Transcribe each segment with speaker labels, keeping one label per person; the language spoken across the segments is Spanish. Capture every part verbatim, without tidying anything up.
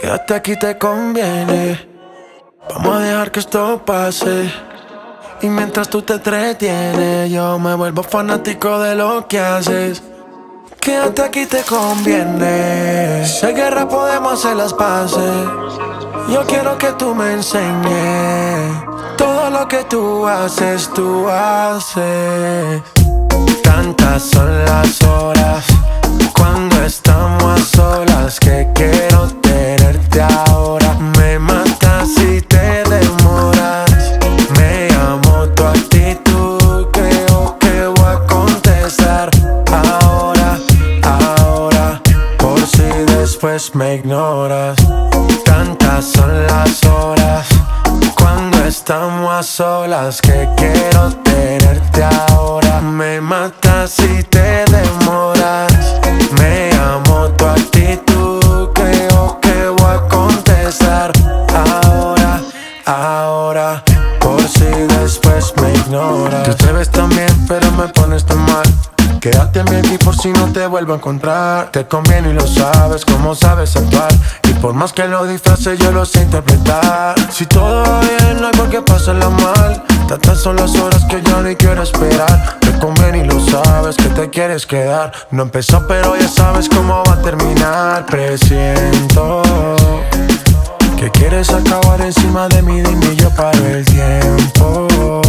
Speaker 1: Quédate aquí, te conviene. Vamos a dejar que esto pase. Y mientras tú te entretienes, yo me vuelvo fanático de lo que haces. Quédate aquí, te conviene. Si hay guerra podemos hacer las paces. Yo quiero que tú me enseñes todo lo que tú haces, tú haces. Tantas son las horas cuando estamos a solas que quiero tenerte ahora. Me matas si te demoras. Me llamo tu actitud, creo que voy a contestar ahora, ahora, por si después me ignoras. Tantas son las horas cuando estamos a solas que quiero tenerte ahora. Me matas si te demoras. Me amo tu actitud, creo que voy a contestar ahora, ahora, por si después me ignoras. Tú te ves tan bien pero me pones tan mal. Quédate en mi por si no te vuelvo a encontrar. Te conviene y lo sabes, como sabes actuar. Y por más que lo disfraces yo lo sé interpretar. Si todo va bien no hay por qué pasarla mal. Tantas son las horas que yo ni quiero esperar. Te conviene y lo sabes que te quieres quedar. No empezó pero ya sabes cómo va a terminar. Presiento que quieres acabar encima de mí, dime y yo paro el tiempo.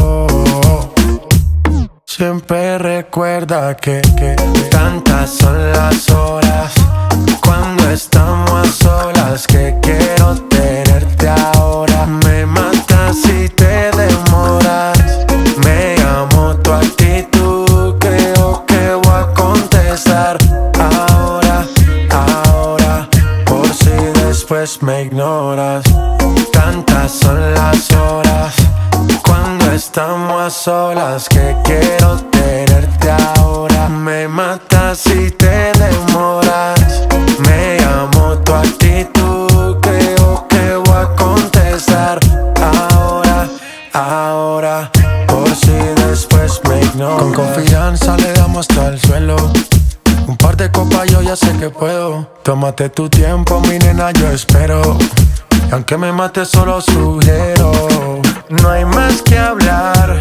Speaker 1: Siempre recuerda que, que tantas son las horas cuando estamos a solas que quiero tenerte ahora. Me matas si te demoras. Me amo tu actitud, creo que voy a contestar ahora, ahora, por si después me ignoras. Tantas son las horas cuando estamos a solas que quiero tenerte ahora. Me matas si te demoras. Me llamo tu actitud, creo que voy a contestar ahora, ahora, por si después me ignoras. Con confianza le damos hasta el suelo. Un par de copas yo ya sé que puedo. Tómate tu tiempo, mi nena, yo espero. Y aunque me mate solo sugiero. No hay más que hablar,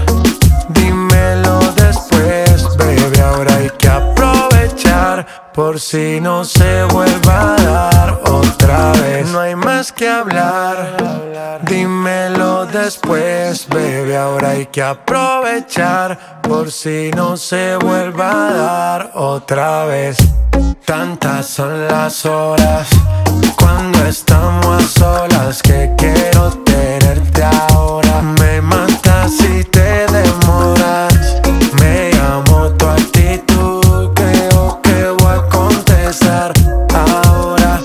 Speaker 1: dímelo después, baby. Ahora hay que aprovechar por si no se vuelva a dar otra vez. No hay más que hablar, dímelo después, baby. Ahora hay que aprovechar por si no se vuelva a dar otra vez. Tantas son las horas cuando estamos a solas que quiero tenerte ahora. Me matas si te demoras. Me amo tu actitud, creo que voy a contestar ahora,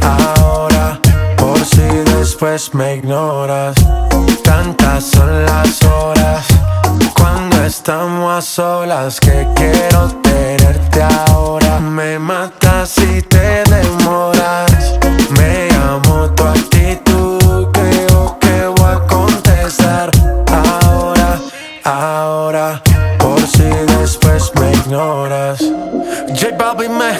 Speaker 1: ahora, por si después me ignoras. Tantas son las horas cuando estamos a solas que quiero tenerte ahora. Me matas si te demoras. Me amo tu actitud, creo que voy a contestar ahora, ahora, por si después me ignoras. J Balvin, me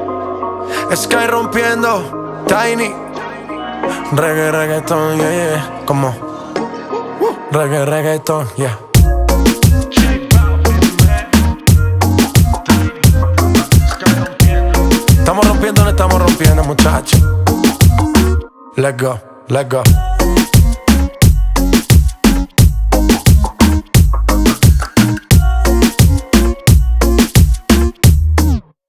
Speaker 1: Sky rompiendo, Tiny, reggae, reggaeton, yeah, yeah. Como uh, reggae, reggaeton, yeah. Estamos rompiendo, no estamos rompiendo, muchachos. Let's go, let's go.